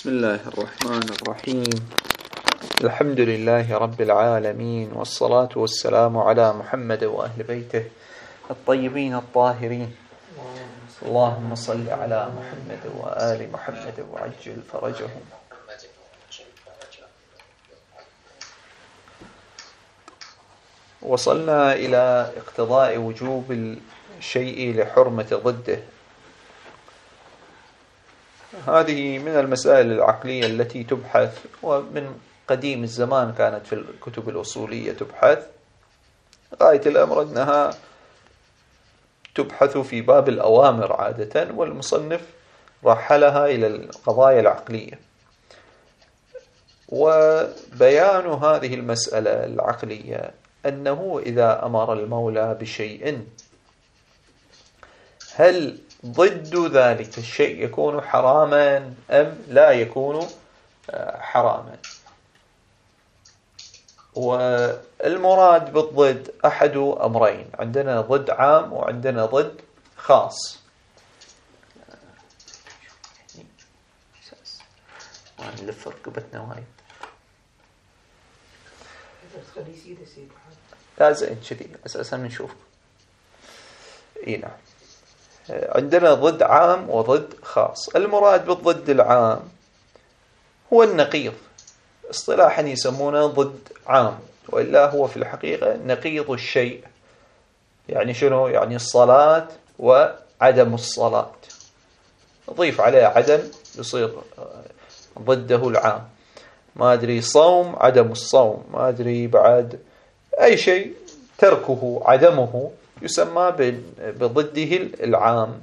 بسم الله الرحمن الرحيم. الحمد لله رب العالمين، والصلاة والسلام على محمد وأهل بيته الطيبين الطاهرين. اللهم صل على محمد وآل محمد وعجل فرجهم. وصلنا إلى اقتضاء وجوب الشيء لحرمة ضده. هذه من المسائل العقلية التي تبحث، ومن قديم الزمان كانت في الكتب الأصولية تبحث. غاية الأمر أنها تبحث في باب الأوامر عادة، والمصنف رحلها إلى القضايا العقلية. وبيان هذه المسألة العقلية أنه إذا أمر المولى بشيء، هل ضد ذلك الشيء يكون حراما أم لا يكون حراما؟ والمراد بالضد أحد أمرين: عندنا ضد عام وعندنا ضد خاص. نلف ركبتنا وايد. لا زين كذي أساسا نشوف. نعم، عندنا ضد عام وضد خاص. المراد بالضد العام هو النقيض، اصطلاحا يسمونه ضد عام، وإلا هو في الحقيقة نقيض الشيء. يعني شنو؟ يعني الصلاة وعدم الصلاة، نضيف عليه عدم يصير ضده العام. ما أدري صوم، عدم الصوم، ما أدري بعد أي شيء تركه عدمه يسمى بضده العام.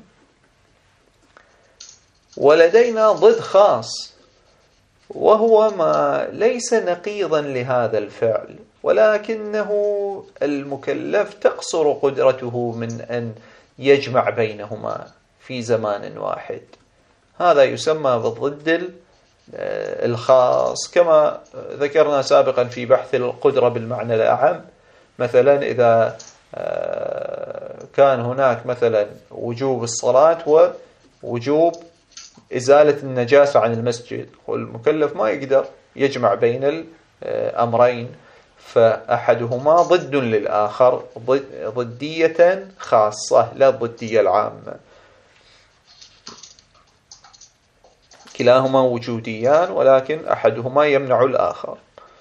ولدينا ضد خاص، وهو ما ليس نقيضا لهذا الفعل، ولكنه المكلف تقصر قدرته من أن يجمع بينهما في زمان واحد. هذا يسمى بالضد الخاص، كما ذكرنا سابقا في بحث القدرة بالمعنى الأعم. مثلا إذا كان هناك مثلا وجوب الصلاة ووجوب إزالة النجاسة عن المسجد، والمكلف ما يقدر يجمع بين الأمرين، فأحدهما ضد للآخر، ضدية خاصة لا ضدية العامة. كلاهما وجوديان، ولكن أحدهما يمنع الآخر.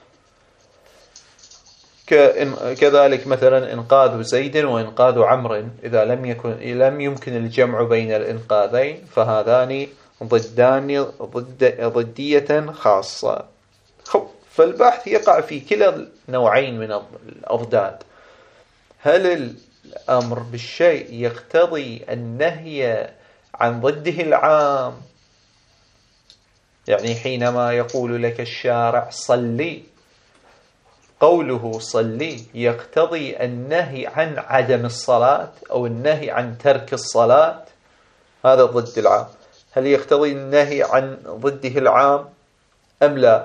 كذلك مثلا إنقاذ زيد وإنقاذ عمرو، إذا لم يمكن الجمع بين الإنقاذين فهذان ضدان ضدية خاصة. فالبحث يقع في كلا النوعين من الأضداد. هل الأمر بالشيء يقتضي النهي عن ضده العام؟ يعني حينما يقول لك الشارع صلي، قوله صلي يقتضي النهي عن عدم الصلاة أو النهي عن ترك الصلاة، هذا ضد العام. هل يقتضي النهي عن ضده العام أم لا؟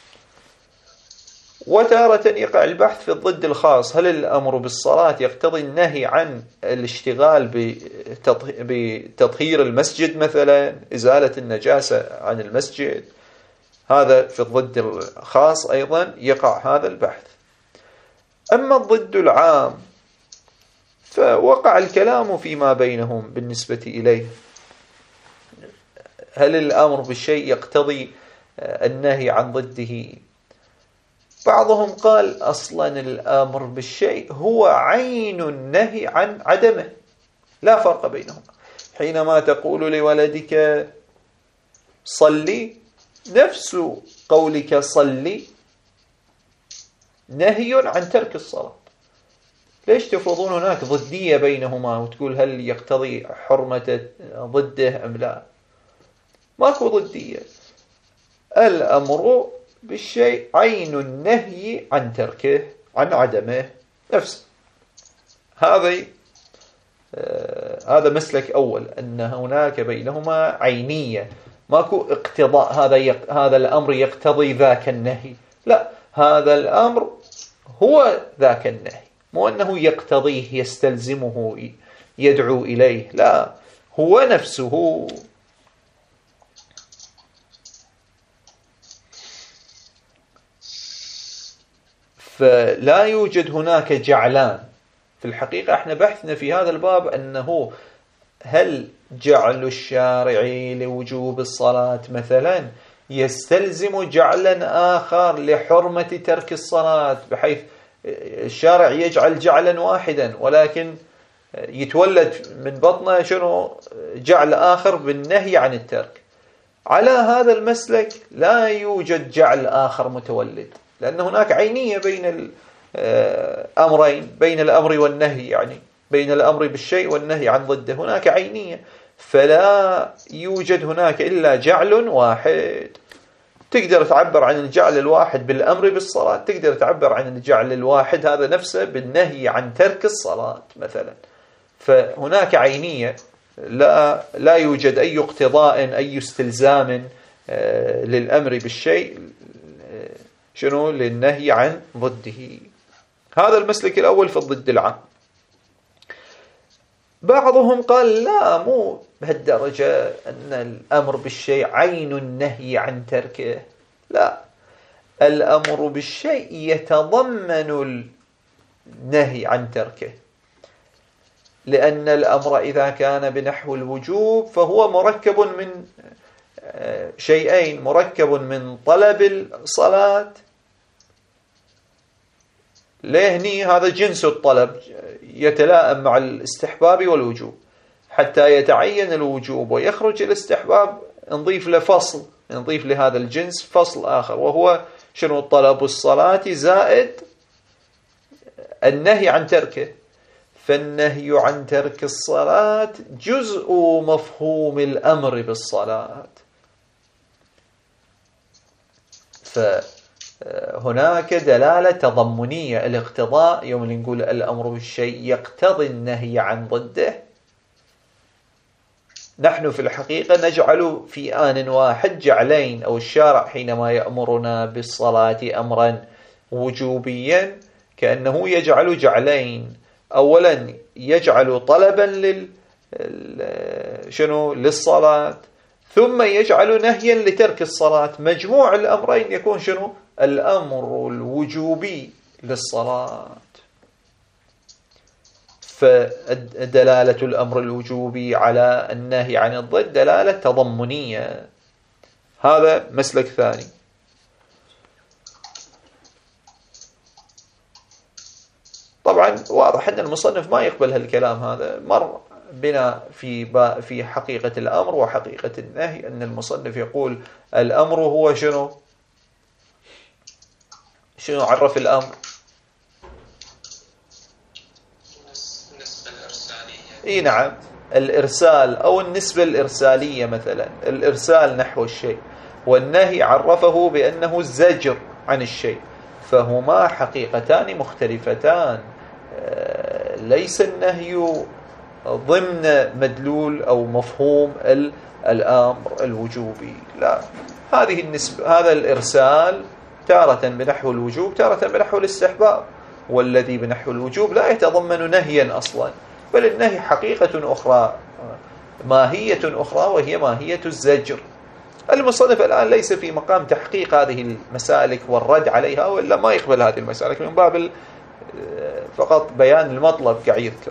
وتارة يقع البحث في الضد الخاص. هل الأمر بالصلاة يقتضي النهي عن الاشتغال بتطهير المسجد، مثلا إزالة النجاسة عن المسجد؟ هذا في الضد الخاص أيضا يقع هذا البحث. أما الضد العام فوقع الكلام فيما بينهم بالنسبة إليه. هل الأمر بالشيء يقتضي النهي عن ضده؟ بعضهم قال أصلا الأمر بالشيء هو عين النهي عن عدمه، لا فرق بينهما. حينما تقول لولدك صلي، نفس قولك صلي نهي عن ترك الصلاة. ليش تفرضون هناك ضدية بينهما وتقول هل يقتضي حرمة ضده أم لا؟ ماكو ضدية. الأمر بالشيء عين النهي عن تركه، عن عدمه نفسه. هذا مسلك أول، أن هناك بينهما عينية، ماكو اقتضاء هذا الأمر يقتضي ذاك النهي. لا، هذا الأمر هو ذاك النهي، مو أنه يقتضيه يستلزمه يدعو إليه، لا، هو نفسه. فلا يوجد هناك جعلان. في الحقيقة احنا بحثنا في هذا الباب أنه هل جعل الشارع لوجوب الصلاة مثلا يستلزم جعلا آخر لحرمة ترك الصلاة، بحيث الشارع يجعل جعلا واحدا ولكن يتولد من بطنه شنو جعل آخر بالنهي عن الترك. على هذا المسلك لا يوجد جعل آخر متولد، لأن هناك عينية بين الأمرين، بين الأمر والنهي، يعني بين الأمر بالشيء والنهي عن ضده هناك عينية، فلا يوجد هناك إلا جعل واحد. تقدر تعبر عن الجعل الواحد بالأمر بالصلاة، تقدر تعبر عن الجعل الواحد هذا نفسه بالنهي عن ترك الصلاة مثلا. فهناك عينية، لا يوجد أي اقتضاء أي استلزام للأمر بالشيء شنو للنهي عن ضده. هذا المسلك الأول في الضد العام. بعضهم قال لا، مو بهالدرجة أن الأمر بالشيء عين النهي عن تركه، لا، الأمر بالشيء يتضمن النهي عن تركه، لأن الأمر إذا كان بنحو الوجوب فهو مركب من شيئين، مركب من طلب الصلاة، لهني هذا جنس الطلب يتلائم مع الاستحباب والوجوب، حتى يتعين الوجوب ويخرج الاستحباب نضيف له فصل، نضيف لهذا الجنس فصل آخر، وهو شنو طلب الصلاة زائد النهي عن تركه. فالنهي عن ترك الصلاة جزء مفهوم الأمر بالصلاة. فهناك دلالة تضمنية، الاقتضاء يوم اللي نقول الأمر بالشيء يقتضي النهي عن ضده. نحن في الحقيقة نجعل في آن واحد جعلين، أو الشارع حينما يأمرنا بالصلاة أمرا وجوبيا كأنه يجعل جعلين، أولا يجعل طلبا للصلاة، ثم يجعل نهيا لترك الصلاة. مجموع الأمرين يكون شنو الأمر الوجوبي للصلاة. فدلالة الأمر الوجوبي على النهي عن الضد دلالة تضمنية. هذا مسلك ثاني. طبعا واضح أن المصنف ما يقبل هالكلام هذا. مر بنا في حقيقة الأمر وحقيقة النهي أن المصنف يقول الأمر هو شنو عرف الأمر؟ النسبة الإرسالية. اي نعم، الإرسال أو النسبة الإرسالية مثلا، الإرسال نحو الشيء، والنهي عرفه بأنه الزجر عن الشيء، فهما حقيقتان مختلفتان. ليس النهي ضمن مدلول أو مفهوم الأمر الوجوبي، لا، هذه النسبة، هذا الإرسال تارة بنحو الوجوب تارة بنحو الاستحباب، والذي بنحو الوجوب لا يتضمن نهيا أصلا، بل النهي حقيقة أخرى، ماهية أخرى، وهي ماهية الزجر. المصنف الآن ليس في مقام تحقيق هذه المسالك والرد عليها، وإلا ما يقبل هذه المسالك، من باب فقط بيان المطلب كعيذكر.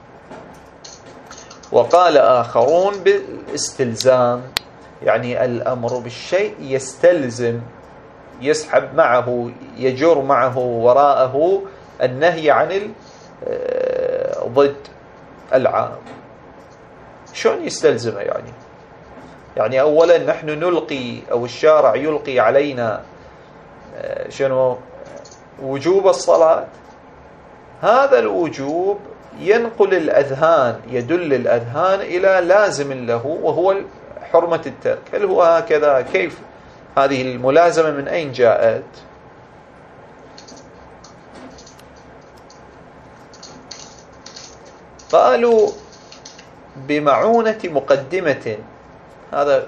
وقال آخرون بالاستلزام، يعني الأمر بالشيء يستلزم، يسحب معه، يجر معه وراءه النهي عن ضد العام. شلون يستلزمه؟ يعني أولا نحن نلقي، أو الشارع يلقي علينا شنو وجوب الصلاة. هذا الوجوب ينقل الأذهان، يدل الأذهان إلى لازم له، وهو حرمة الترك. هل هو هكذا؟ كيف هذه الملازمة من أين جاءت؟ قالوا بمعونة مقدمة، هذا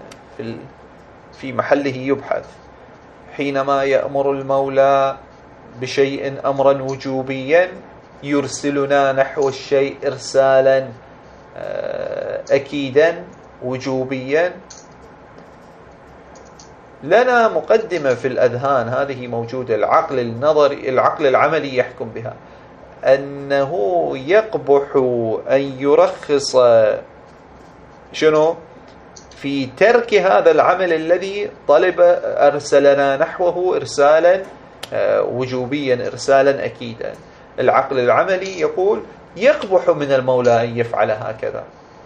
في محله يبحث. حينما يأمر المولى بشيء أمرا وجوبيا يرسلنا نحو الشيء إرسالا أكيدا وجوبيا، لنا مقدمة في الأذهان هذه موجودة، العقل النظري العقل العملي يحكم بها، أنه يقبح أن يرخص شنو في ترك هذا العمل الذي أرسلنا نحوه إرسالا وجوبيا، إرسالا أكيدا. العقل العملي يقول يقبح من المولى أن يفعل هكذا،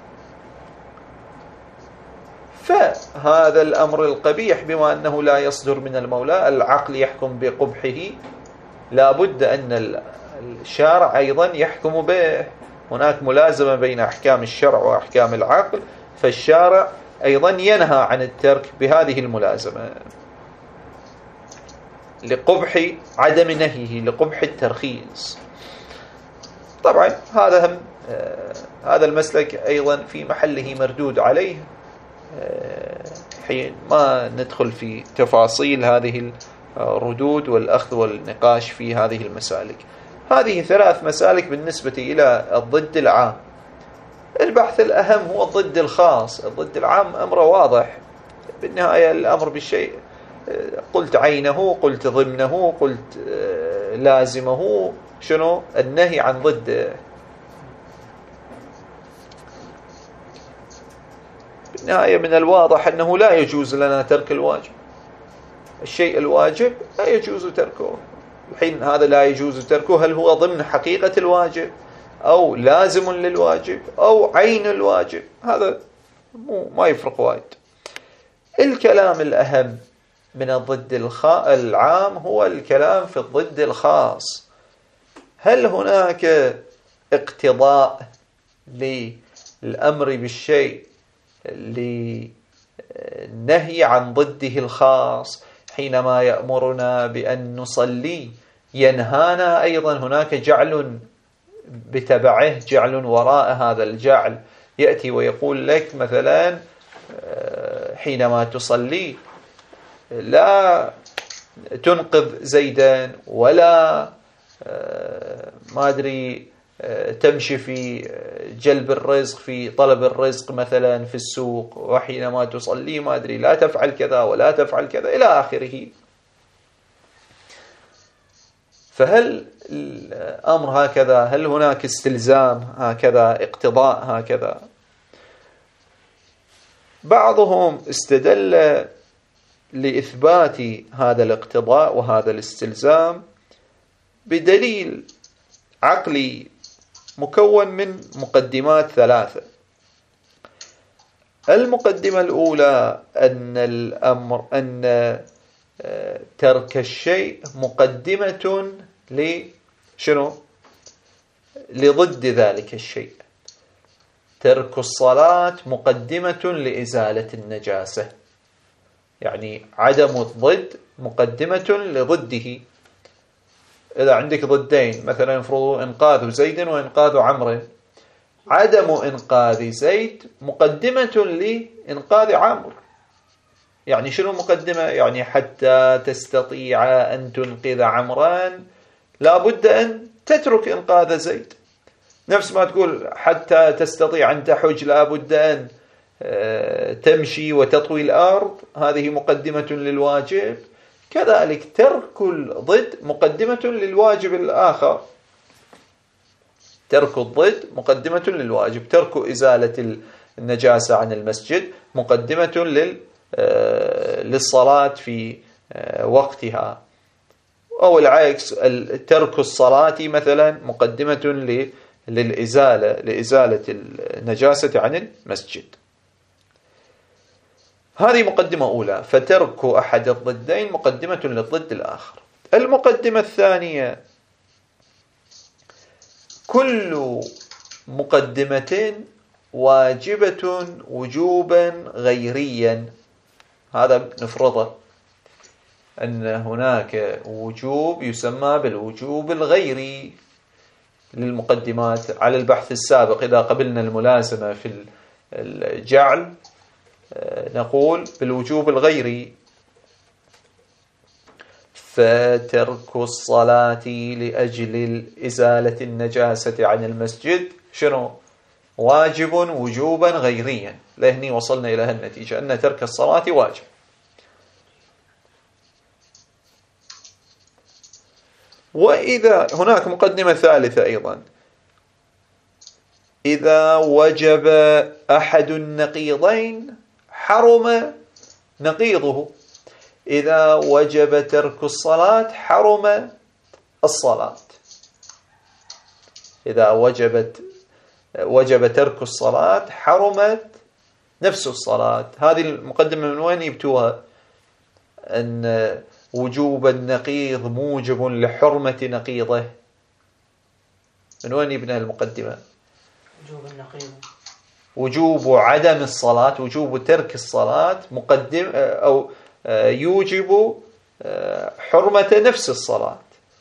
فهذا الأمر القبيح بما أنه لا يصدر من المولى، العقل يحكم بقبحه، لا بد أن الشارع أيضا يحكم به. هناك ملازمة بين أحكام الشرع وأحكام العقل، فالشارع أيضا ينهى عن الترك بهذه الملازمة لقبح عدم نهيه، لقبح الترخيص. طبعا هذا المسلك أيضا في محله مردود عليه، حين ما ندخل في تفاصيل هذه الردود والأخذ والنقاش في هذه المسالك. هذه 3 مسالك بالنسبة إلى الضد العام. البحث الأهم هو الضد الخاص. الضد العام أمر واضح بالنهاية، الأمر بالشيء قلت عينه، قلت ضمنه، قلت لازمه، شنو النهي عن ضده. بالنهاية من الواضح أنه لا يجوز لنا ترك الواجب. الشيء الواجب لا يجوز تركه. الحين هذا لا يجوز تركه، هل هو ضمن حقيقة الواجب أو لازم للواجب أو عين الواجب؟ هذا ما يفرق وايد. الكلام الأهم من الضد العام هو الكلام في الضد الخاص. هل هناك اقتضاء للأمر بالشيء لنهي عن ضده الخاص؟ حينما يأمرنا بأن نصلي ينهانا أيضا، هناك جعل بتبعه، جعل وراء هذا الجعل. يأتي ويقول لك مثلا حينما تصلي لا تنقذ زيدا، ولا ما أدري تمشي في جلب الرزق، في طلب الرزق مثلا في السوق، وحينما تصلي ما أدري لا تفعل كذا ولا تفعل كذا إلى آخره. فهل الأمر هكذا؟ هل هناك استلزام هكذا، اقتضاء هكذا؟ بعضهم استدل لإثبات هذا الاقتضاء وهذا الاستلزام بدليل عقلي مكون من مقدمات 3. المقدمة الأولى أن ترك الشيء مقدمة لضد ذلك الشيء. ترك الصلاة مقدمة لإزالة النجاسة، يعني عدم الضد مقدمة لضده. إذا عندك ضدين مثلا افرضوا إنقاذ زيد وإنقاذ عمرو، عدم إنقاذ زيد مقدمة لإنقاذ عمرو. يعني شنو مقدمة؟ يعني حتى تستطيع أن تنقذ عمران لا بد أن تترك إنقاذ زيد. نفس ما تقول حتى تستطيع أن تحج لا بد أن تمشي وتطوي الأرض، هذه مقدمة للواجب. كذلك ترك الضد مقدمة للواجب الآخر. ترك الضد مقدمة للواجب. ترك إزالة النجاسة عن المسجد مقدمة للصلاة في وقتها، أو العكس، ترك الصلاة مثلا مقدمة لإزالة النجاسة عن المسجد. هذه مقدمة أولى، فترك أحد الضدين مقدمة للضد الآخر. المقدمة الثانية: كل مقدمة واجبة وجوبا غيريا. هذا نفرضه أن هناك وجوب يسمى بالوجوب الغيري للمقدمات. على البحث السابق إذا قبلنا الملازمة في الجعل نقول بالوجوب الغيري. فترك الصلاة لأجل إزالة النجاسة عن المسجد شنو؟ واجب وجوبا غيريا. لهني وصلنا إلى النتيجة أن ترك الصلاة واجب. وإذا هناك مقدمة ثالثة أيضا، إذا وجب أحد النقيضين حرم نقيضه. إذا وجب ترك الصلاة حرم الصلاة. إذا وجب ترك الصلاة حرمت نفس الصلاة. هذه المقدمة من وين يبتوها؟ أن وجوب النقيض موجب لحرمة نقيضه. من وين يبنى المقدمة؟ وجوب النقيض، وجوب عدم الصلاة، وجوب ترك الصلاة مقدم أو يوجب حرمة نفس الصلاة.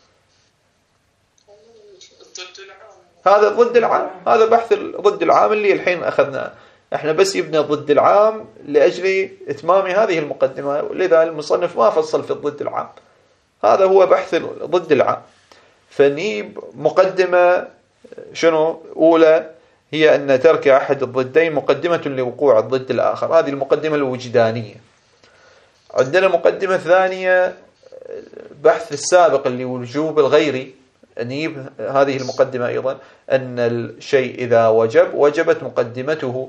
هذا ضد العام، هذا بحث ضد العام اللي الحين أخذناه. احنا بس يبنى ضد العام لأجل إتمام هذه المقدمة، لذا المصنف ما فصل في الضد العام. هذا هو بحث ضد العام. فنجيب مقدمة شنو؟ أولى هي أن ترك أحد الضدين مقدمة لوقوع الضد الآخر، هذه المقدمة الوجدانية. عندنا مقدمة ثانية بحث السابق اللي وجوب الغيري، نجيب هذه المقدمة أيضا أن الشيء إذا وجبت مقدمته.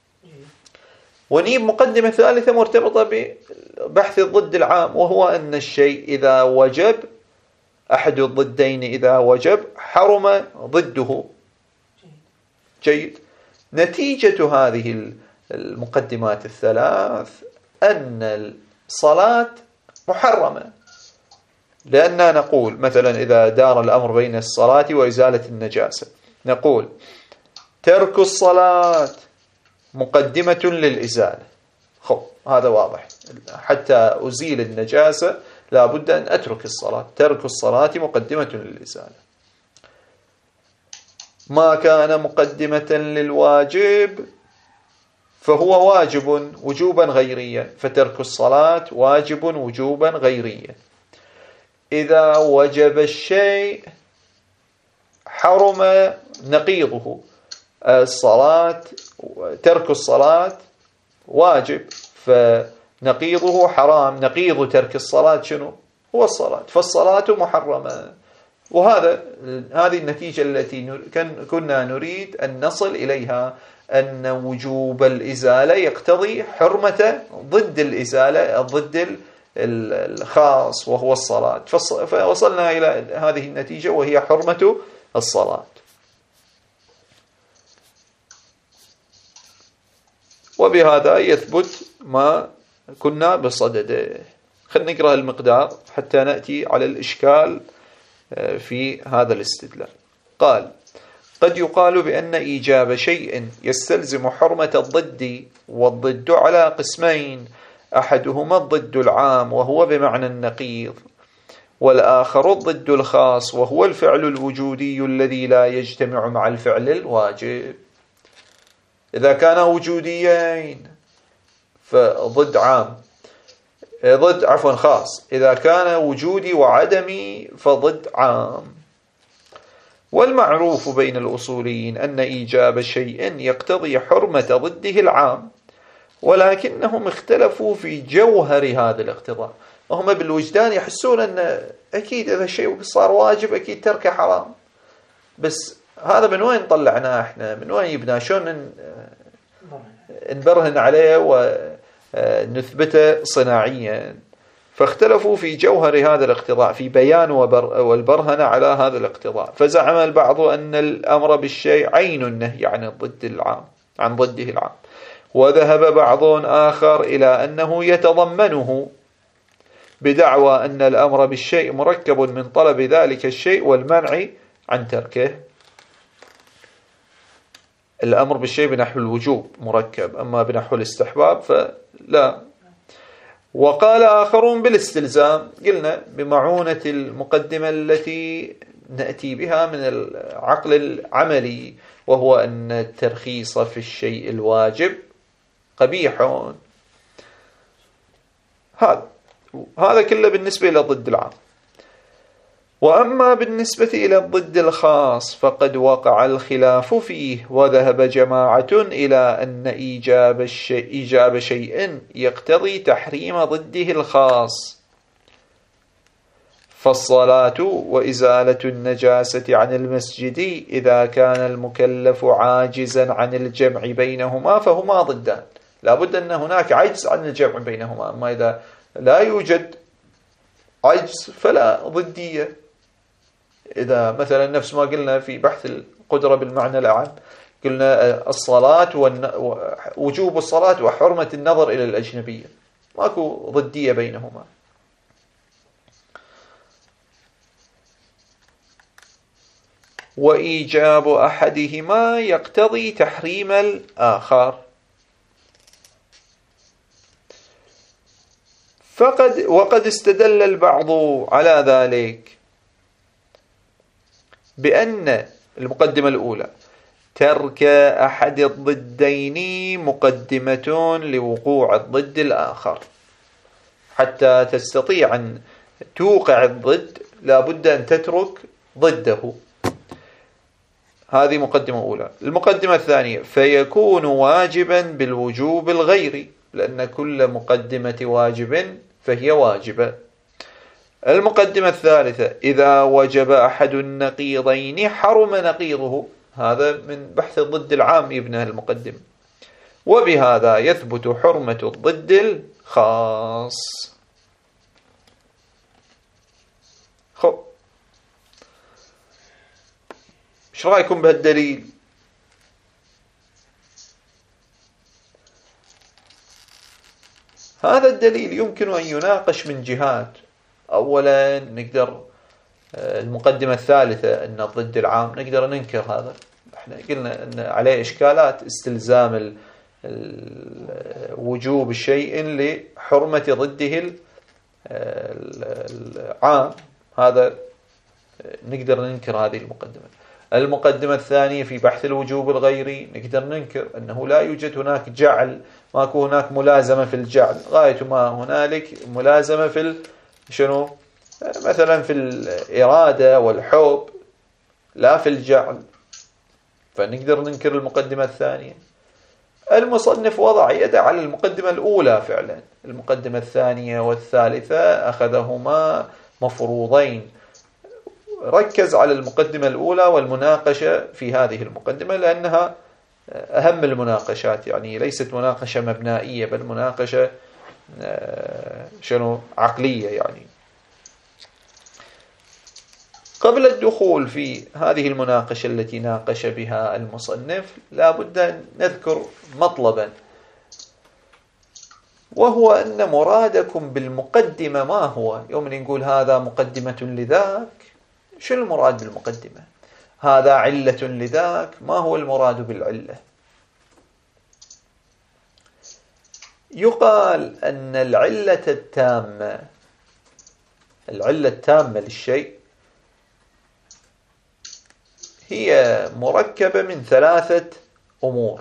ونجيب مقدمة ثالثة مرتبطة ببحث الضد العام، وهو أن الشيء إذا وجب أحد الضدين إذا وجب حرم ضده. جيد. نتيجة هذه المقدمات الثلاث أن الصلاة محرمة، لأننا نقول مثلا إذا دار الأمر بين الصلاة وإزالة النجاسة نقول ترك الصلاة مقدمة للإزالة. هذا واضح، حتى أزيل النجاسة لا بد أن أترك الصلاة. ترك الصلاة مقدمة للإزالة. ما كان مقدمة للواجب فهو واجب وجوبا غيريا، فترك الصلاة واجب وجوبا غيريا. إذا وجب الشيء حرم نقيضه. الصلاة، ترك الصلاة واجب فنقيضه حرام. نقيض ترك الصلاة شنو؟ هو الصلاة، فالصلاة محرمة. هذه النتيجة التي كنا نريد أن نصل إليها، أن وجوب الإزالة يقتضي حرمة ضد الإزالة، ضد الخاص وهو الصلاة. فوصلنا إلى هذه النتيجة وهي حرمة الصلاة. وبهذا يثبت ما كنا بصدده. خلينا نقرأ المقدار حتى نأتي على الإشكال في هذا الاستدلال. قال: قد يقال بأن إيجاب شيء يستلزم حرمة الضد، والضد على قسمين: أحدهما الضد العام وهو بمعنى النقيض، والآخر الضد الخاص وهو الفعل الوجودي الذي لا يجتمع مع الفعل الواجب. إذا كان وجوديين فضد عام، خاص. إذا كان وجودي وعدمي فضد عام. والمعروف بين الأصوليين أن إيجاب شيء يقتضي حرمة ضده العام، ولكنهم اختلفوا في جوهر هذا الاقتضاء. وهم بالوجدان يحسون أن أكيد إذا الشيء صار واجب أكيد تركه حرام. بس هذا من وين طلعناه احنا؟ من وين يبنى؟ شلون نبرهن عليه ونثبته صناعيا؟ فاختلفوا في جوهر هذا الاقتضاء، في بيان والبرهنة على هذا الاقتضاء. فزعم البعض أن الأمر بالشيء عين النهي عن الضد العام، عن ضده العام. وذهب بعض آخر إلى أنه يتضمنه، بدعوى أن الأمر بالشيء مركب من طلب ذلك الشيء والمنع عن تركه. الأمر بالشيء بنحو الوجوب مركب، أما بنحو الاستحباب فلا. وقال آخرون بالاستلزام، قلنا بمعونة المقدمة التي نأتي بها من العقل العملي، وهو أن الترخيص في الشيء الواجب قبيح. هذا كله بالنسبة إلى ضد العام. وأما بالنسبة إلى الضد الخاص فقد وقع الخلاف فيه، وذهب جماعة إلى أن إيجاب شيء يقتضي تحريم ضده الخاص، فالصلاة وإزالة النجاسة عن المسجد إذا كان المكلف عاجزا عن الجمع بينهما فهما ضدان. لا بد أن هناك عجز عن الجمع بينهما، أما إذا لا يوجد عجز فلا ضدية. إذا مثلا نفس ما قلنا في بحث القدرة بالمعنى الأعم، قلنا الصلاة وجوب الصلاة وحرمة النظر إلى الأجنبية، ماكو ضدية بينهما. وإيجاب أحدهما يقتضي تحريم الآخر. وقد استدل البعض على ذلك بأن المقدمة الأولى ترك أحد الضدين مقدمة لوقوع الضد الآخر. حتى تستطيع أن توقع الضد لا بد أن تترك ضده. هذه مقدمة أولى. المقدمة الثانية فيكون واجبا بالوجوب الغيري، لأن كل مقدمة واجب فهي واجبة. المقدمة الثالثة إذا وجب أحد النقيضين حرم نقيضه. هذا من بحث الضد العام يبنى المقدمة، وبهذا يثبت حرمة الضد الخاص. ايش رأيكم بهالدليل؟ هذا الدليل يمكن أن يناقش من جهات. أولا نقدر المقدمة الثالثة أن الضد العام نقدر ننكر هذا. احنا قلنا أن عليه إشكالات استلزام وجوب الشيء لحرمة ضده العام، هذا نقدر ننكر هذه المقدمة. المقدمة الثانية في بحث الوجوب الغيري نقدر ننكر أنه لا يوجد هناك جعل، ماكو هناك ملازمة في الجعل، غاية ما هنالك ملازمة في شنو؟ مثلا في الإرادة والحب، لا في الجعل، فنقدر ننكر المقدمة الثانية. المصنف وضع يده على المقدمة الأولى فعلا. المقدمة الثانية والثالثة أخذهما مفروضين، ركز على المقدمة الأولى والمناقشة في هذه المقدمة لأنها أهم المناقشات، يعني ليست مناقشة مبنائية بل مناقشة عقلية. يعني قبل الدخول في هذه المناقشة التي ناقش بها المصنف لا بد أن نذكر مطلبا، وهو أن مرادكم بالمقدمة ما هو. يوم نقول هذا مقدمة لذاك، شو المراد بالمقدمة؟ هذا علة لذاك، ما هو المراد بالعلة؟ يقال أن العلة التامة للشيء هي مركبة من 3 أمور: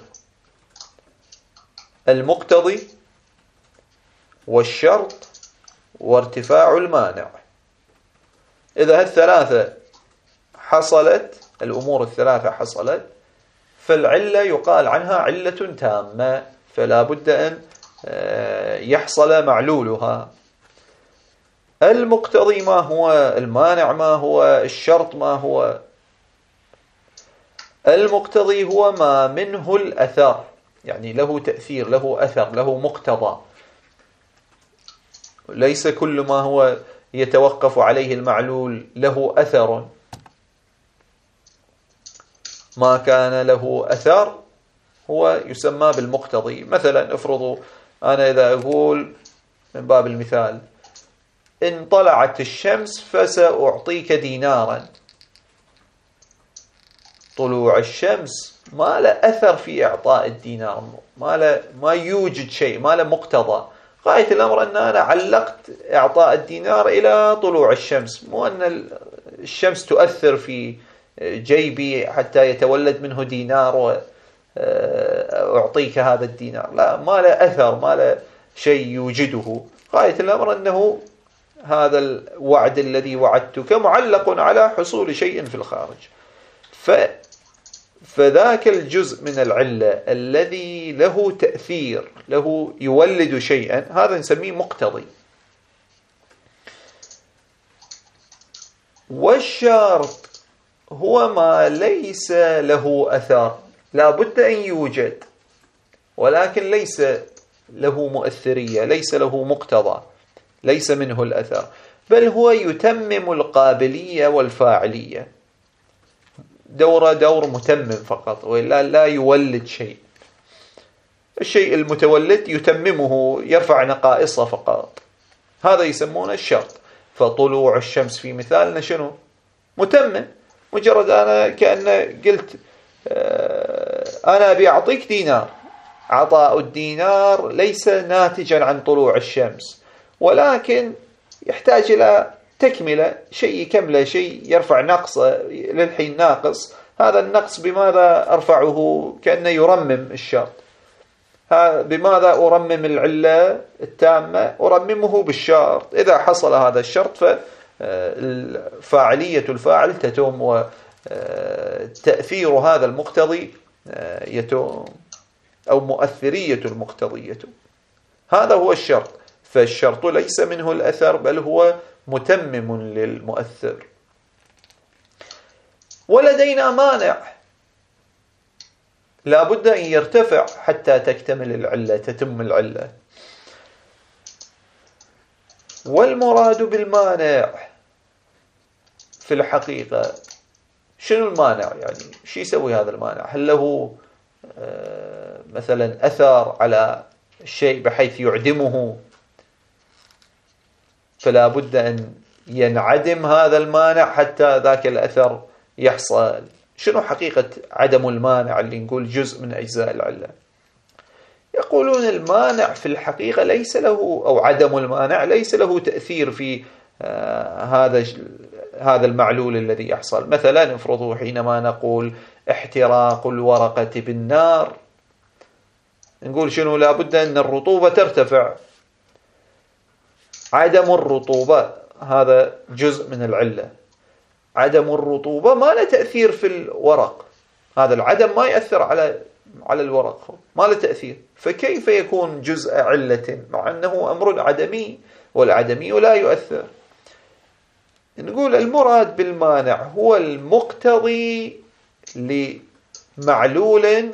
المقتضي والشرط وارتفاع المانع. إذا هالثلاثة حصلت، الأمور الثلاثة حصلت، فالعلة يقال عنها علة تامة، فلا بد أن يحصل معلولها. المقتضي ما هو؟ المانع ما هو؟ الشرط ما هو؟ المقتضي هو ما منه الأثر، يعني له تأثير، له أثر، له مقتضى. ليس كل ما هو يتوقف عليه المعلول له أثر. ما كان له أثر هو يسمى بالمقتضي. مثلا افرضوا أنا إذا أقول من باب المثال إن طلعت الشمس فسأعطيك دينارا، طلوع الشمس ما له أثر في إعطاء الدينار، ما يوجد شيء، ما له مقتضى. غاية الأمر أن أنا علقت إعطاء الدينار إلى طلوع الشمس، مو أن الشمس تؤثر في جيبي حتى يتولد منه دينار وأعطيك هذا الدينار. لا، ما له أثر، ما له شيء يوجده. غاية الأمر أنه هذا الوعد الذي وعدتك معلق على حصول شيء في الخارج. فذاك الجزء من العلة الذي له تأثير، له يولد شيئا، هذا نسميه مقتضي. والشرط هو ما ليس له أثر، لا بد أن يوجد ولكن ليس له مؤثرية، ليس له مقتضى، ليس منه الأثر، بل هو يتمم القابلية والفاعلية، دور متمم فقط، وإلا لا يولد شيء. الشيء المتولد يتممه، يرفع نقائصه فقط، هذا يسمونه الشرط. فطلوع الشمس في مثالنا شنو؟ متمم، مجرد أنا كأن قلت أنا بيعطيك دينار، عطاء الدينار ليس ناتجا عن طلوع الشمس، ولكن يحتاج إلى تكملة، شيء يكمله، شيء يرفع نقصه، للحين ناقص، هذا النقص بماذا أرفعه؟ كأنه يرمم الشرط. بماذا أرمم العلة التامة؟ أرممه بالشرط. إذا حصل هذا الشرط ففاعلية الفاعل تتم، وتأثير هذا المقتضي يتم، أو مؤثرية المقتضي يتم. هذا هو الشرط. فالشرط ليس منه الأثر، بل هو متمم للمؤثر. ولدينا مانع لا بد أن يرتفع حتى تكتمل العلة، تتم العلة. والمراد بالمانع في الحقيقة شنو المانع؟ يعني شو يسوي هذا المانع؟ هل له مثلا أثر على الشيء بحيث يعدمه، فلا بد أن ينعدم هذا المانع حتى ذاك الأثر يحصل؟ شنو حقيقة عدم المانع اللي نقول جزء من أجزاء العلة؟ يقولون المانع في الحقيقة ليس له، أو عدم المانع ليس له تأثير في هذا المعلول الذي يحصل. مثلا افرضوا حينما نقول احتراق الورقة بالنار، نقول شنو؟ لا بد أن الرطوبة ترتفع. عدم الرطوبة هذا جزء من العلة. عدم الرطوبة ما له تأثير في الورق، هذا العدم ما يأثر على الورق، ما له تأثير، فكيف يكون جزء علة مع أنه أمر عدمي، والعدمي لا يؤثر؟ نقول المراد بالمانع هو المقتضي لمعلول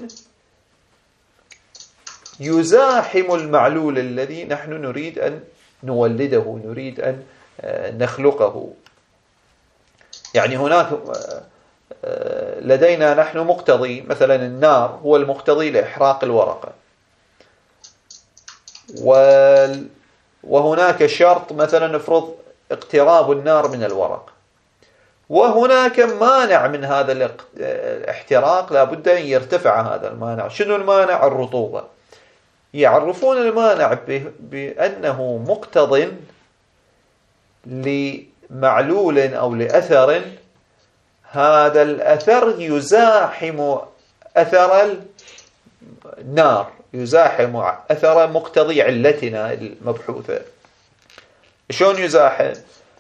يزاحم المعلول الذي نحن نريد أن نولده، نريد أن نخلقه. يعني هناك لدينا نحن مقتضي، مثلا النار هو المقتضي لإحراق الورقة، وهناك شرط مثلا نفرض اقتراب النار من الورق، وهناك مانع من هذا الاحتراق لا بد أن يرتفع هذا المانع. شنو المانع؟ الرطوبة. يعرفون المانع بأنه مقتض لمعلول أو لأثر، هذا الأثر يزاحم أثر النار، يزاحم أثر مقتضي علتنا المبحوثة. شلون يزاحم؟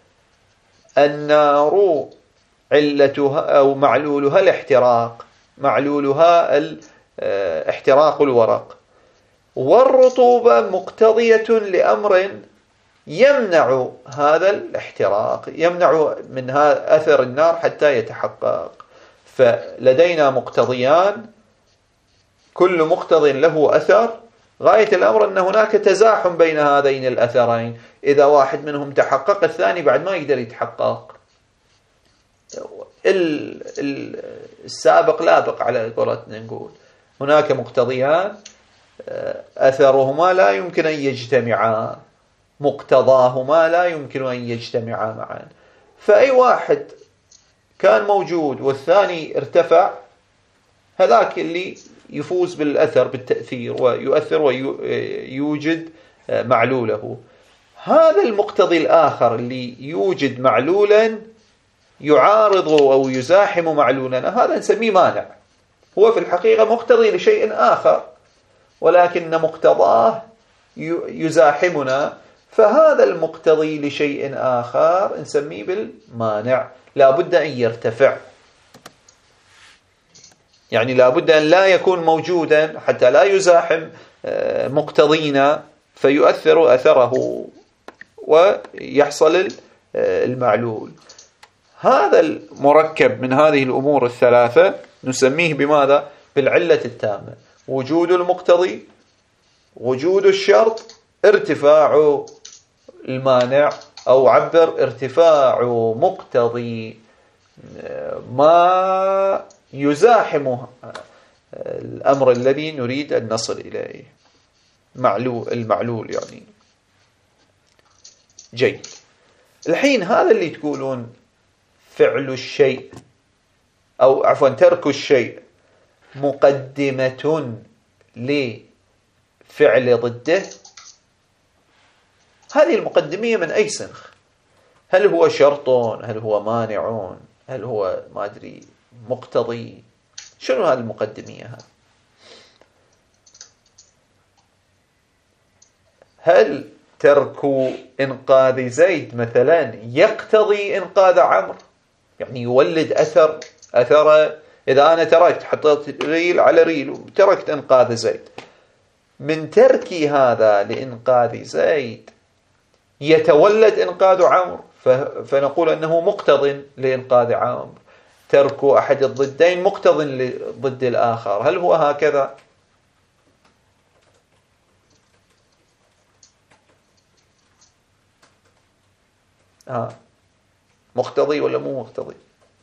النار علتها أو معلولها الاحتراق، معلولها احتراق الورق، والرطوبة مقتضية لأمر يمنع هذا الاحتراق، يمنع من هذا أثر النار حتى يتحقق. فلدينا مقتضيان، كل مقتض له أثر، غاية الأمر أن هناك تزاحم بين هذين الأثرين، إذا واحد منهم تحقق الثاني بعد ما يقدر يتحقق، السابق لابق على قولتنا نقول. هناك مقتضيان أثرهما لا يمكن أن يجتمعا، مقتضاهما لا يمكن أن يجتمعا معا، فأي واحد كان موجود والثاني ارتفع، هذاك اللي يفوز بالأثر، بالتأثير، ويؤثر ويوجد معلوله. هذا المقتضي الآخر اللي يوجد معلولا يعارض أو يزاحم معلولنا، هذا نسميه مانع. هو في الحقيقة مقتضي لشيء آخر، ولكن مقتضاه يزاحمنا، فهذا المقتضي لشيء آخر نسميه بالمانع، لا بد أن يرتفع. يعني لا بد أن لا يكون موجودا حتى لا يزاحم مقتضينا فيؤثر أثره ويحصل المعلول. هذا المركب من هذه الأمور الثلاثة نسميه بماذا؟ بالعلة التامة: وجود المقتضي، وجود الشرط، ارتفاع المانع، أو عبر ارتفاع مقتضي ما يزاحم الأمر الذي نريد أن نصل إليه، المعلول يعني. جيد. الحين هذا اللي تقولون فعل الشيء، أو عفوا ترك الشيء مقدمة لفعل ضده، هذه المقدمية من أي سنخ؟ هل هو شرط؟ هل هو مانع؟ هل هو ما أدري مقتضي؟ شنو هذه المقدمية هذه؟ هل ترك إنقاذ زيد مثلا يقتضي إنقاذ عمرو؟ يعني يولد أثر إذا أنا تركت، حطيت ريل على ريل وتركت إنقاذ زيد، من تركي هذا لإنقاذ زيد يتولد إنقاذ عمرو، فنقول أنه مقتض لإنقاذ عمرو. ترك أحد الضدين مقتض لضد الآخر. هل هو هكذا؟ مقتضي ولا مو مقتضي؟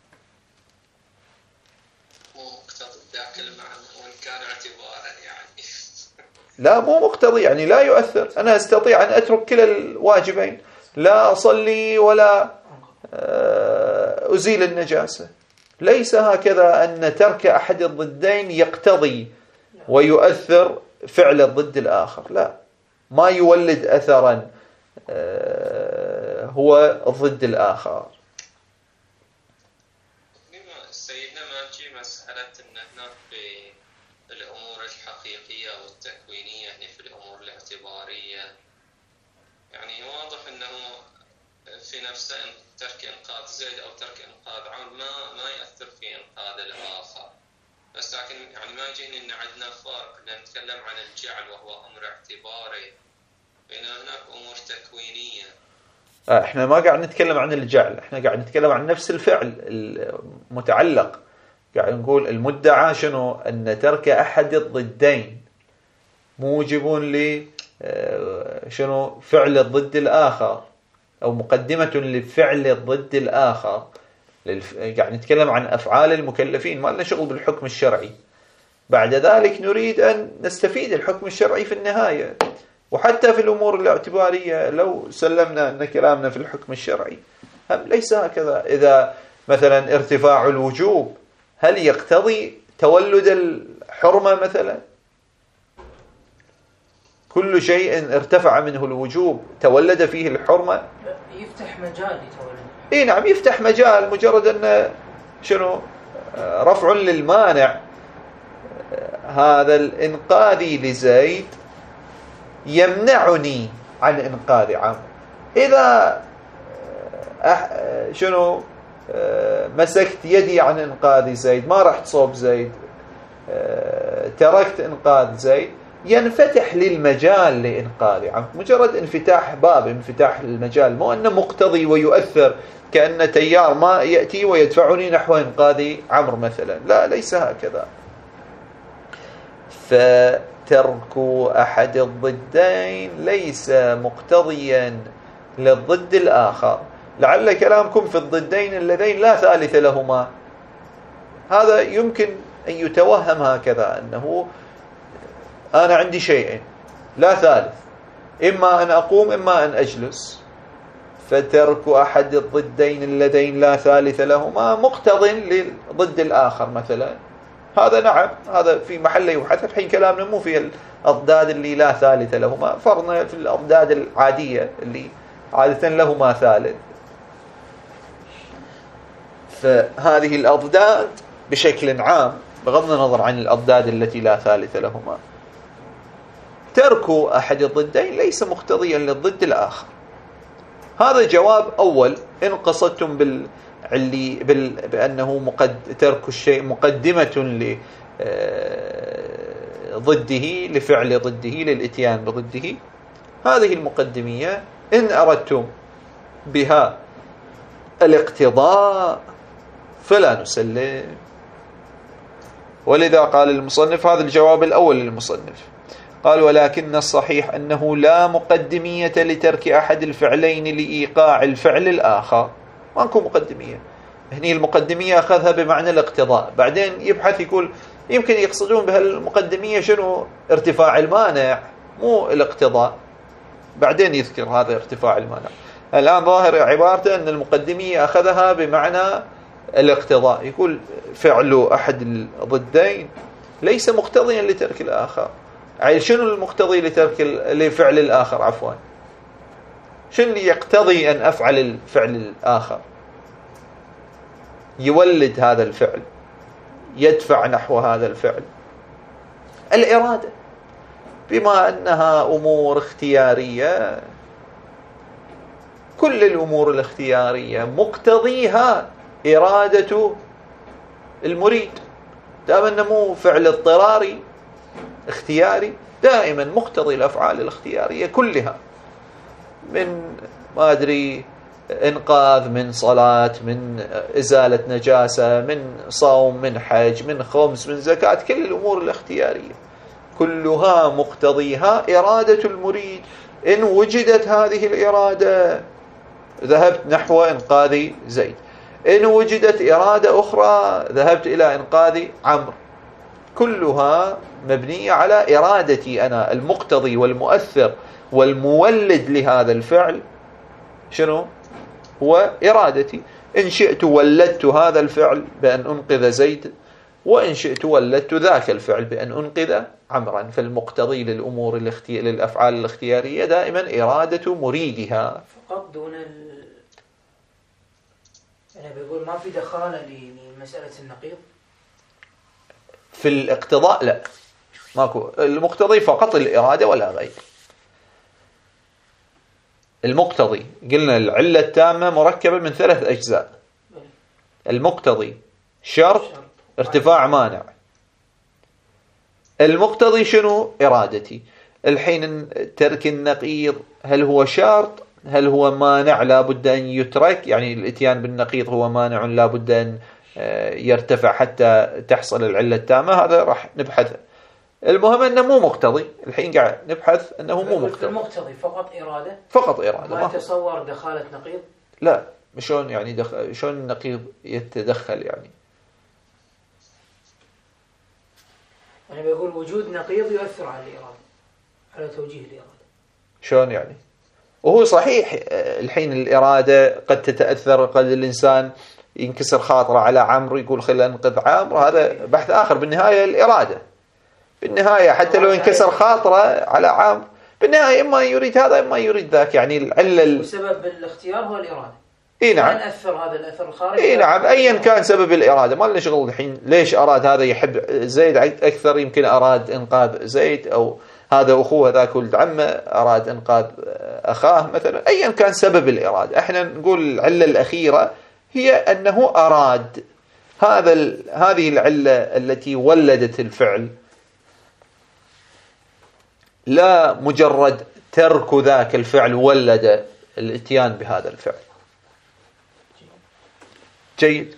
مو مقتضي، ذاك المعنى وإن كان اعتبارا يعني. لا، مو مقتضي يعني لا يؤثر. أنا أستطيع أن أترك كلا الواجبين، لا أصلي ولا أزيل النجاسة. ليس هكذا أن ترك أحد الضدين يقتضي ويؤثر فعل الضد الآخر، لا، ما يولد أثرا هو الضد الآخر. سيدنا ما تجي مسألة أن هناك في الأمور الحقيقية والتكوينية، يعني في الأمور الاعتبارية، يعني واضح أنه في نفسه ترك إنقاذ زيد أو ترك إنقاذ عمرو ما يأثر في إنقاذ الآخر. بس لكن يعني ما يجيني أن عندنا فرق، نتكلم عن الجعل وهو أمر اعتباري، بين هناك أمور تكوينية. احنا ما قاعد نتكلم عن الجعل، احنا قاعد نتكلم عن نفس الفعل المتعلق. قاعد نقول المدعى شنو؟ أن ترك أحد الضدين موجب شنو؟ فعل الضد الآخر، أو مقدمة لفعل الضد الآخر. قاعد نتكلم عن أفعال المكلفين، ما لنا شغل بالحكم الشرعي. بعد ذلك نريد أن نستفيد الحكم الشرعي في النهاية. وحتى في الأمور الاعتبارية لو سلمنا أن كلامنا في الحكم الشرعي هم ليس هكذا. إذا مثلا ارتفاع الوجوب هل يقتضي تولد الحرمة مثلا؟ كل شيء ارتفع منه الوجوب تولد فيه الحرمة؟ يفتح مجال يتولد. اي نعم، يفتح مجال، مجرد أن شنو؟ رفع للمانع. هذا الإنقاذ لزيد يمنعني عن إنقاذ عمرو. إذا شنو مسكت يدي عن إنقاذ زيد، ما رحت صوب زيد، تركت إنقاذ زيد، ينفتح للمجال لإنقاذ عمرو. مجرد انفتاح باب، انفتاح المجال، مو أنه مقتضي ويؤثر كأن تيار ما يأتي ويدفعني نحو إنقاذ عمرو مثلا. لا، ليس هكذا. فترك أحد الضدين ليس مقتضيا للضد الآخر. لعل كلامكم في الضدين اللذين لا ثالث لهما، هذا يمكن أن يتوهم هكذا، أنه أنا عندي شيئين لا ثالث، إما أن أقوم إما أن أجلس، فترك أحد الضدين اللذين لا ثالث لهما مقتض للضد الآخر مثلا. هذا نعم، هذا في محله يبحث. الحين كلامنا مو في الأضداد اللي لا ثالث لهما، فرضنا في الأضداد العادية اللي عادة لهما ثالث. فهذه الأضداد بشكل عام بغض النظر عن الأضداد التي لا ثالث لهما، ترك أحد الضدين ليس مقتضيا للضد الآخر. هذا جواب أول إن قصدتم بأنه ترك الشيء مقدمة لضده، لفعل ضده، للإتيان بضده. هذه المقدمية إن أردتم بها الاقتضاء فلا نسلم. ولذا قال المصنف، هذا الجواب الأول للمصنف، قال: ولكن الصحيح أنه لا مقدمية لترك أحد الفعلين لإيقاع الفعل الآخر. ماكو مقدمية هني. المقدمية أخذها بمعنى الاقتضاء، بعدين يبحث يقول يمكن يقصدون بهالمقدمية شنو؟ ارتفاع المانع، مو الاقتضاء. بعدين يذكر هذا ارتفاع المانع. الآن ظاهر عبارته أن المقدمية أخذها بمعنى الاقتضاء، يقول فعل أحد الضدين ليس مقتضيا لترك الآخر. يعني شنو المقتضي لفعل الآخر؟ عفوا، شنو اللي يقتضي أن أفعل الفعل الآخر؟ يولد هذا الفعل، يدفع نحو هذا الفعل الإرادة، بما أنها أمور اختيارية. كل الأمور الاختيارية مقتضيها إرادة المريد، دائما أنه مو فعل اضطراري اختياري، دائما مقتضي الأفعال الاختيارية كلها، من ما أدري إنقاذ، من صلاة، من إزالة نجاسة، من صوم، من حج، من خمس، من زكاة، كل الأمور الاختيارية كلها مقتضيها إرادة المريد. إن وجدت هذه الإرادة ذهبت نحو إنقاذ زيد، إن وجدت إرادة أخرى ذهبت إلى إنقاذ عمرو. كلها مبنية على إرادتي أنا، المقتضي والمؤثر والمولد لهذا الفعل شنو؟ هو إرادتي. إن شئت ولدت هذا الفعل بأن أنقذ زيد، وإن شئت ولدت ذاك الفعل بأن أنقذ عمرا. فالمقتضي للأمور للأفعال الاختيارية دائما إرادة مريدها فقط دون يعني بيقول ما في دخالة لمسألة النقيض في الاقتضاء. لا، ماكو. المقتضي فقط الإرادة ولا غير. المقتضي قلنا العلة التامة مركبة من 3 أجزاء. المقتضي شرط، ارتفاع مانع. المقتضي شنو؟ إرادتي. الحين ترك النقيض هل هو شرط؟ هل هو مانع لا بد أن يترك؟ يعني الاتيان بالنقيض هو مانع لا بد أن يرتفع حتى تحصل العلة التامة. هذا راح نبحث. المهم أنه مو مقتضي. الحين قاعد نبحث أنه مو مقتضي. المقتضي فقط إرادة، فقط إرادة. ما تصور دخالة نقيض. لا، شلون يعني شلون النقيض يتدخل يعني بيقول وجود نقيض يؤثر على الإرادة، على توجيه الإرادة. شلون يعني؟ وهو صحيح الحين الإرادة قد تتأثر، قد الإنسان ينكسر خاطره على عمرو يقول خلينا ننقذ عمرو، هذا بحث آخر. بالنهاية الإرادة، بالنهاية حتى لو انكسر خاطره على عمرو، بالنهاية إما يريد هذا إما يريد ذاك. يعني العلة وسبب الاختيار هو الإرادة. إيه نعم. ما أثر هذا الأثر الخارجي؟ إيه نعم. أيا كان سبب الإرادة ما لنا شغل الحين. ليش أراد هذا يحب زيد أكثر؟ يمكن أراد إنقاذ زيد، أو هذا أخوه ذاك ولد عمه أراد إنقاذ أخاه مثلا. أيا كان سبب الإرادة، إحنا نقول العلة الأخيرة هي أنه أراد. هذه العلة التي ولدت الفعل، لا مجرد ترك ذاك الفعل ولد الاتيان بهذا الفعل. جيد.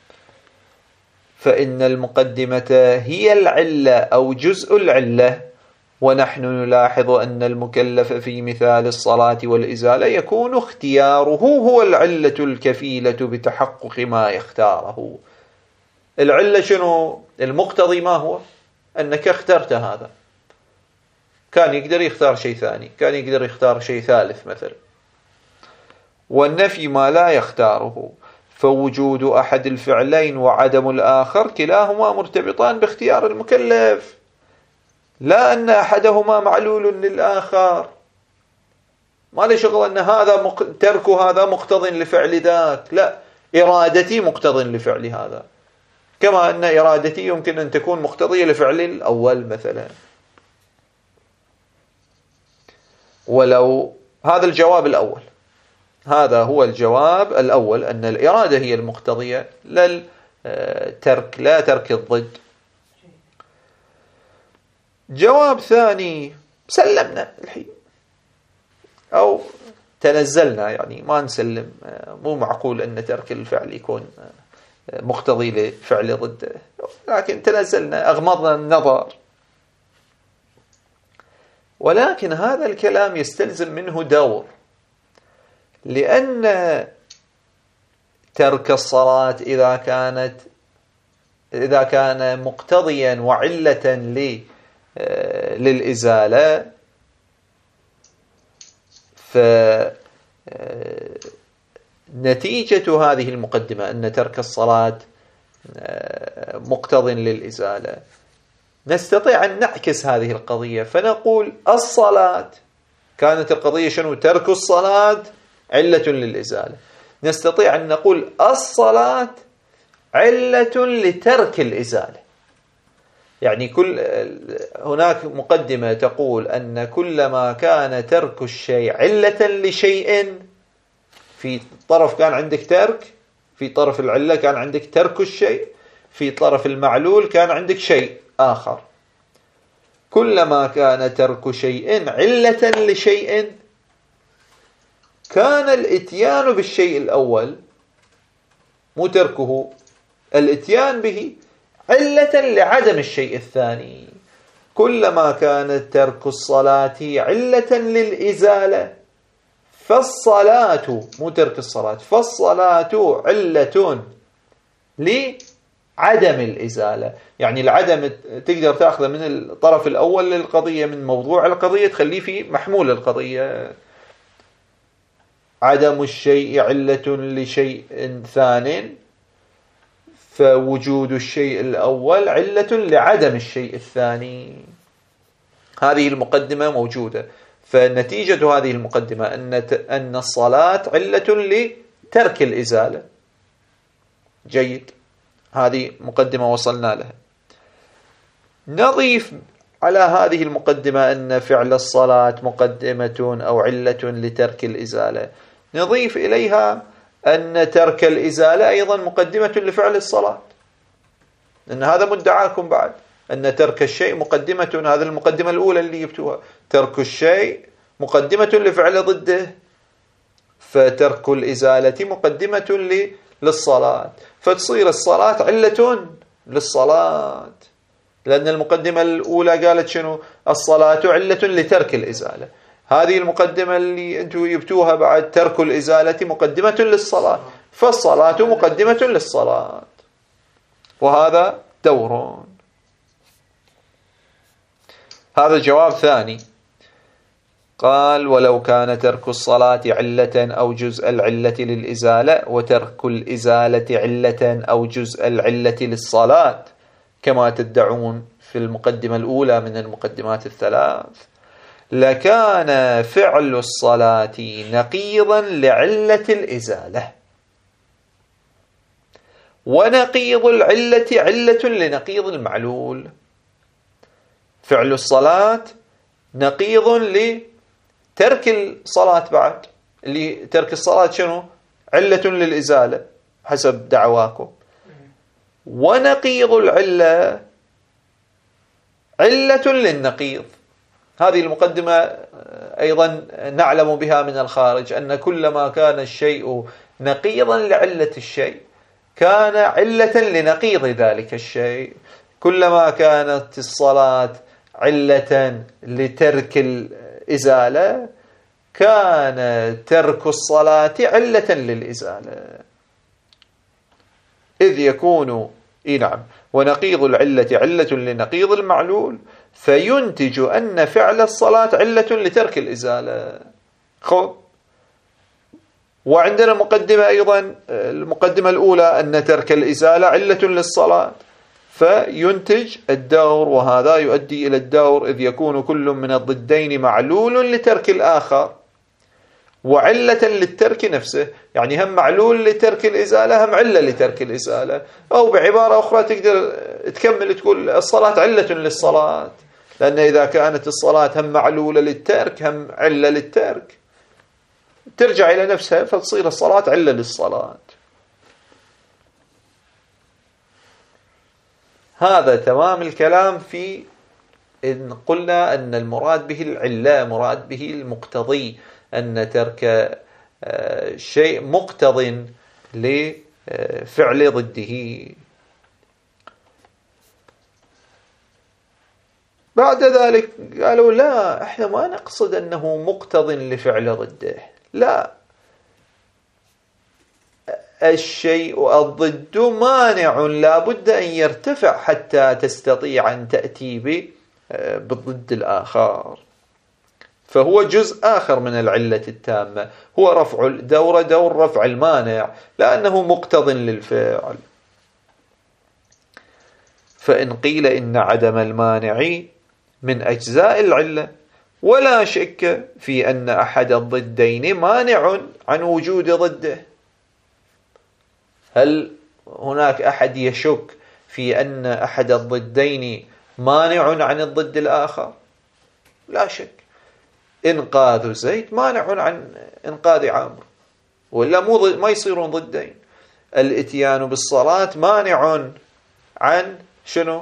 فإن المقدمة هي العلة أو جزء العلة، ونحن نلاحظ أن المكلف في مثال الصلاة والإزالة يكون اختياره هو العلة الكفيلة بتحقق ما يختاره. العلة شنو؟ المقتضي ما هو؟ أنك اخترت هذا. كان يقدر يختار شيء ثاني، كان يقدر يختار شيء ثالث مثلا. والنفي ما لا يختاره. فوجود أحد الفعلين وعدم الآخر كلاهما مرتبطان باختيار المكلف، لا أن أحدهما معلول للآخر. ما له شغل أن هذا ترك هذا مقتضٍ لفعل ذاك، لا، إرادتي مقتضٍ لفعل هذا، كما أن إرادتي يمكن أن تكون مقتضية لفعل الأول مثلا. ولو هذا الجواب الأول، هذا هو الجواب الأول، أن الإرادة هي المقتضية للترك، لا ترك الضد. جواب ثاني، سلمنا الحين أو تنزلنا، يعني ما نسلم، مو معقول أن ترك الفعل يكون مقتضي لفعل ضده، لكن تنزلنا أغمضنا النظر. ولكن هذا الكلام يستلزم منه دور، لأن ترك الصلاة إذا كان مقتضيا وعلة للإزالة، فنتيجة هذه المقدمة أن ترك الصلاة مقتض للإزالة، نستطيع أن نعكس هذه القضية فنقول الصلاة كانت القضية شنو؟ ترك الصلاة علة للإزالة. نستطيع أن نقول الصلاة علة لترك الإزالة. يعني هناك مقدمة تقول أن كلما كان ترك الشيء علة لشيء، في طرف كان عندك ترك، في طرف العلة كان عندك ترك الشيء، في طرف المعلول كان عندك شيء آخر. كلما كان ترك شيء علة لشيء، كان الاتيان بالشيء الأول، مو تركه، الاتيان به علة لعدم الشيء الثاني. كلما كان ترك الصلاة علة للإزالة، فالصلاة، مو ترك الصلاة، فالصلاة علة لعدم الإزالة. يعني العدم تقدر تأخذ من الطرف الأول للقضية، من موضوع القضية تخليه في محمول القضية. عدم الشيء علة لشيء ثانٍ، فوجود الشيء الأول علة لعدم الشيء الثاني. هذه المقدمة موجودة. فنتيجة هذه المقدمة أن الصلاة علة لترك الإزالة. جيد، هذه مقدمة وصلنا لها. نضيف على هذه المقدمة أن فعل الصلاة مقدمة أو علة لترك الإزالة، نضيف إليها أن ترك الإزالة أيضا مقدمة لفعل الصلاة، لأن هذا مدعاكم بعد أن ترك الشيء مقدمة. هذا المقدمة الأولى اللي جبتوها، ترك الشيء مقدمة لفعل ضده، فترك الإزالة مقدمة للصلاة، فتصير الصلاة علة للصلاة، لأن المقدمة الأولى قالت شنو؟ الصلاة علة لترك الإزالة. هذه المقدمة اللي أنتم جبتوها بعد، ترك الإزالة مقدمة للصلاة، فالصلاة مقدمة للصلاة، وهذا دور. هذا جواب ثاني. قال: ولو كان ترك الصلاة علة أو جزء العلة للإزالة، وترك الإزالة علة أو جزء العلة للصلاة، كما تدعون في المقدمة الأولى من المقدمات الثلاث، لكان فعل الصلاة نقيضا لعلة الإزالة، ونقيض العلة علة لنقيض المعلول. فعل الصلاة نقيض لترك الصلاة بعد، اللي ترك الصلاة شنو؟ علة للإزالة حسب دعواكم. ونقيض العلة علة للنقيض. هذه المقدمة أيضا نعلم بها من الخارج، أن كلما كان الشيء نقيضا لعلة الشيء كان علة لنقيض ذلك الشيء. كلما كانت الصلاة علة لترك الإزالة كان ترك الصلاة علة للإزالة، إذ يكون نعم ونقيض العلة علة لنقيض المعلول، فينتج أن فعل الصلاة علة لترك الإزالة. خب، وعندنا مقدمة أيضا، المقدمة الأولى أن ترك الإزالة علة للصلاة، فينتج الدور، وهذا يؤدي إلى الدور، إذ يكون كل من الضدين معلول لترك الآخر وعلة للترك نفسه. يعني هم معلول لترك الإزالة، هم علة لترك الإزالة. أو بعبارة أخرى تقدر تكمل تقول الصلاة علة للصلاة، لأن إذا كانت الصلاة هم معلولة للترك هم علة للترك، ترجع إلى نفسها، فتصير الصلاة علة للصلاة. هذا تمام الكلام إن قلنا أن المراد به العلة، مراد به المقتضي، أن ترك شيء مقتض لفعل ضده. بعد ذلك قالوا لا، احنا ما نقصد أنه مقتض لفعل ضده، لا، الشيء الضد مانع لا بد أن يرتفع حتى تستطيع أن تأتي بالضد الآخر، فهو جزء آخر من العلة التامة، هو رفع دور رفع المانع لأنه مقتض للفعل. فإن قيل إن عدم المانع من أجزاء العلة، ولا شك في أن أحد الضدين مانع عن وجود ضده. هل هناك أحد يشك في أن أحد الضدين مانع عن الضد الآخر؟ لا شك. إنقاذ زيد مانع عن إنقاذ عمرو، ولا ما يصيرون ضدين. الاتيان بالصلاة مانع عن شنو؟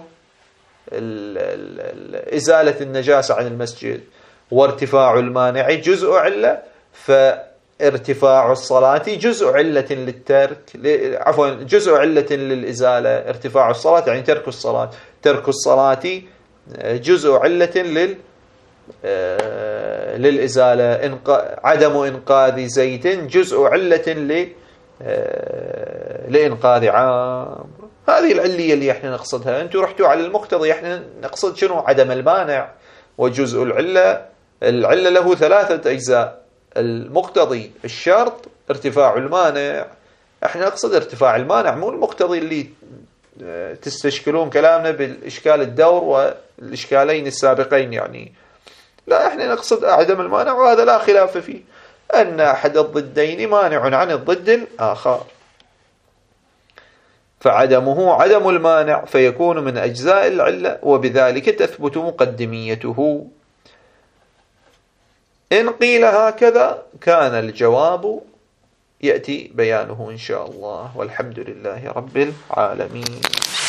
إزالة النجاسة عن المسجد، وارتفاع المانع جزء علة، فارتفاع الصلاة جزء علة للترك، جزء علة للإزالة. ارتفاع الصلاة يعني ترك الصلاة، ترك الصلاة جزء علة للإزالة. عدم إنقاذ زيد جزء علة لإنقاذ عمرو. هذه العلية اللي احنا نقصدها. انتم رحتوا على المقتضي، احنا نقصد شنو؟ عدم المانع وجزء العلة. العلة له 3 أجزاء: المقتضي، الشرط، ارتفاع المانع. احنا نقصد ارتفاع المانع، مو المقتضي اللي تستشكلون كلامنا بالإشكال الدور والإشكالين السابقين يعني. لا، احنا نقصد عدم المانع، وهذا لا خلاف فيه، أن أحد الضدين مانع عن الضد الآخر، فعدمه عدم المانع فيكون من أجزاء العلة، وبذلك تثبت مقدميته. إن قيل هكذا كان الجواب يأتي بيانه إن شاء الله، والحمد لله رب العالمين.